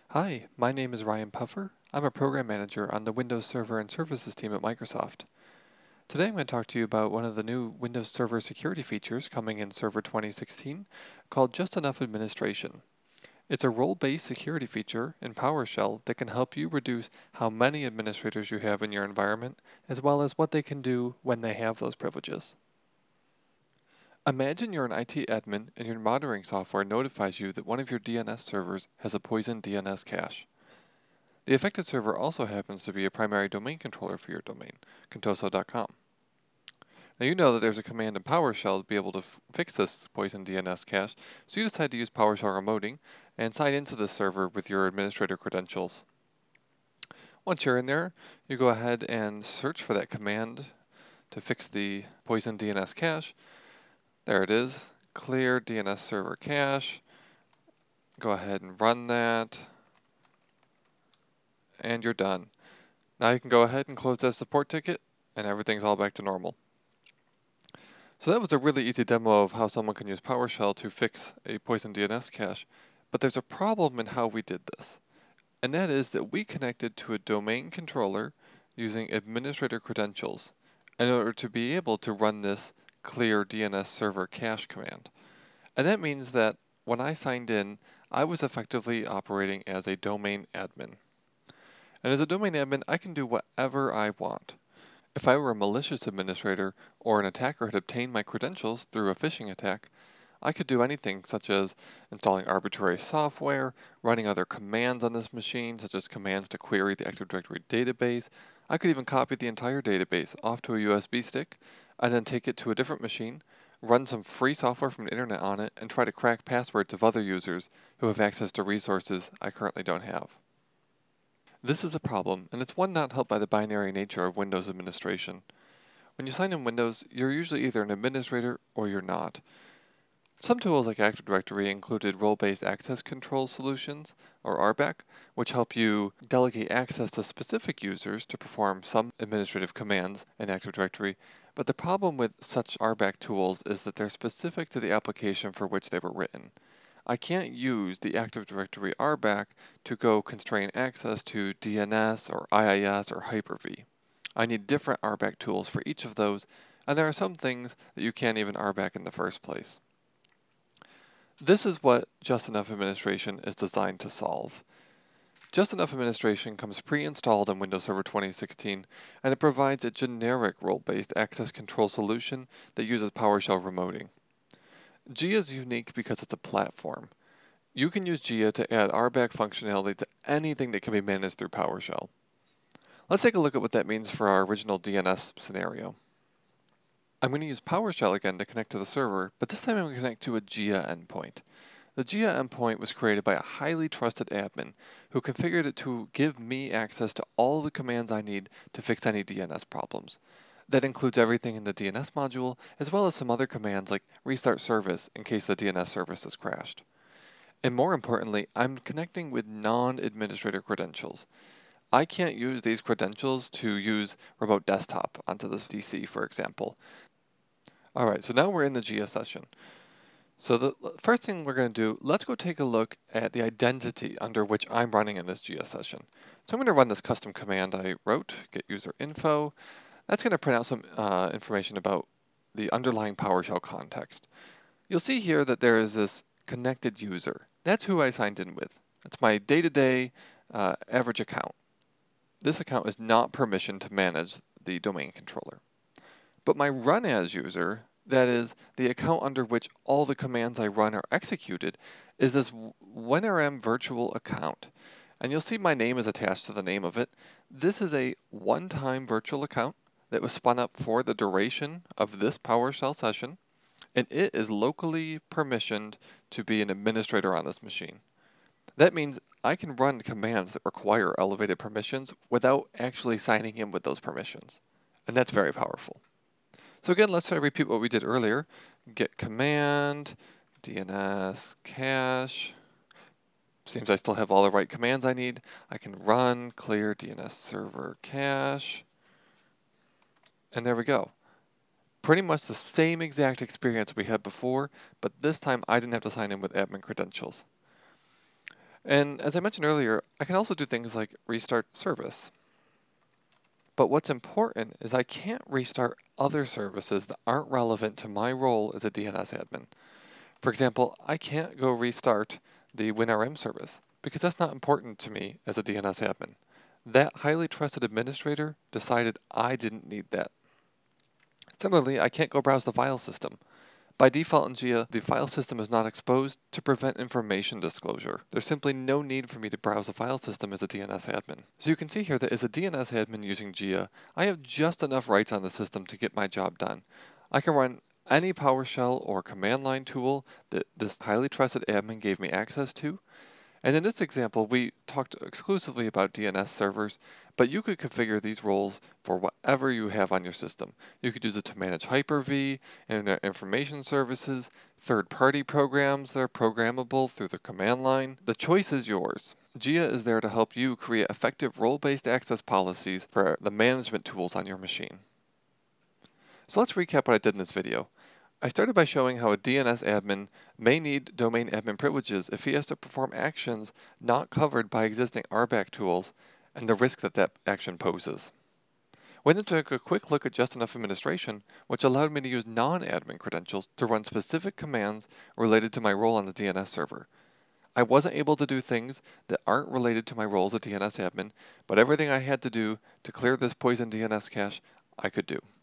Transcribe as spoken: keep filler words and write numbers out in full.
Hi, my name is Ryan Puffer. I'm a program manager on the Windows Server and Services team at Microsoft. Today I'm going to talk to you about one of the new Windows Server security features coming in Server twenty sixteen called Just Enough Administration. It's a role-based security feature in PowerShell that can help you reduce how many administrators you have in your environment, as well as what they can do when they have those privileges. Imagine you're an I T admin and your monitoring software notifies you that one of your D N S servers has a poisoned D N S cache. The affected server also happens to be a primary domain controller for your domain, contoso dot com. Now you know that there's a command in PowerShell to be able to f- fix this poison D N S cache, so you decide to use PowerShell remoting and sign into this server with your administrator credentials. Once you're in there, you go ahead and search for that command to fix the poison D N S cache. There it is, clear D N S server cache. Go ahead and run that, and you're done. Now you can go ahead and close that support ticket, and everything's all back to normal. So that was a really easy demo of how someone can use PowerShell to fix a poison D N S cache, but there's a problem in how we did this, and that is that we connected to a domain controller using administrator credentials in order to be able to run this clear D N S server cache command. And that means that when I signed in, I was effectively operating as a domain admin. And as a domain admin, I can do whatever I want. If I were a malicious administrator or an attacker had obtained my credentials through a phishing attack, I could do anything such as installing arbitrary software, running other commands on this machine, such as commands to query the Active Directory database. I could even copy the entire database off to a U S B stick and then take it to a different machine, run some free software from the internet on it, and try to crack passwords of other users who have access to resources I currently don't have. This is a problem, and it's one not helped by the binary nature of Windows administration. When you sign in Windows, you're usually either an administrator or you're not. Some tools like Active Directory included role-based access control solutions, or R B A C, which help you delegate access to specific users to perform some administrative commands in Active Directory, but the problem with such R B A C tools is that they're specific to the application for which they were written. I can't use the Active Directory R B A C to go constrain access to D N S or I I S or Hyper-V. I need different R B A C tools for each of those, and there are some things that you can't even R B A C in the first place. This is what Just Enough Administration is designed to solve. Just Enough Administration comes pre-installed in Windows Server twenty sixteen, and it provides a generic role-based access control solution that uses PowerShell remoting. Gia is unique because it's a platform. You can use Gia to add R B A C functionality to anything that can be managed through PowerShell. Let's take a look at what that means for our original D N S scenario. I'm going to use PowerShell again to connect to the server, but this time I'm going to connect to a Gia endpoint. The Gia endpoint was created by a highly trusted admin who configured it to give me access to all the commands I need to fix any D N S problems. That includes everything in the D N S module, as well as some other commands like restart service in case the D N S service has crashed. And more importantly, I'm connecting with non-administrator credentials. I can't use these credentials to use remote desktop onto this D C, for example. All right, so now we're in the Gia session. So the first thing we're going to do, let's go take a look at the identity under which I'm running in this Gia session. So I'm going to run this custom command I wrote, get user info. That's going to print out some uh, information about the underlying PowerShell context. You'll see here that there is this connected user. That's who I signed in with. That's my day-to-day uh, average account. This account is not permissioned to manage the domain controller. But my run as user, that is the account under which all the commands I run are executed, is this WinRM virtual account. And you'll see my name is attached to the name of it. This is a one-time virtual account that was spun up for the duration of this PowerShell session, and it is locally permissioned to be an administrator on this machine. That means I can run commands that require elevated permissions without actually signing in with those permissions. And that's very powerful. So again, let's try to repeat what we did earlier. Get command, D N S cache. Seems I still have all the right commands I need. I can run clear D N S server cache. And there we go. Pretty much the same exact experience we had before, but this time I didn't have to sign in with admin credentials. And as I mentioned earlier, I can also do things like restart service. But what's important is I can't restart other services that aren't relevant to my role as a D N S admin. For example, I can't go restart the WinRM service because that's not important to me as a D N S admin. That highly trusted administrator decided I didn't need that. Similarly, I can't go browse the file system. By default in Gia, the file system is not exposed to prevent information disclosure. There's simply no need for me to browse the file system as a D N S admin. So you can see here that as a D N S admin using Gia, I have just enough rights on the system to get my job done. I can run any PowerShell or command line tool that this highly trusted admin gave me access to. And in this example, we talked exclusively about D N S servers, but you could configure these roles for whatever you have on your system. You could use it to manage Hyper-V, Internet Information Services, third-party programs that are programmable through the command line. The choice is yours. Gia is there to help you create effective role-based access policies for the management tools on your machine. So let's recap what I did in this video. I started by showing how a D N S admin may need domain admin privileges if he has to perform actions not covered by existing R BAC tools and the risk that that action poses. We then took a quick look at just enough administration, which allowed me to use non-admin credentials to run specific commands related to my role on the D N S server. I wasn't able to do things that aren't related to my role as a D N S admin, but everything I had to do to clear this poison D N S cache, I could do.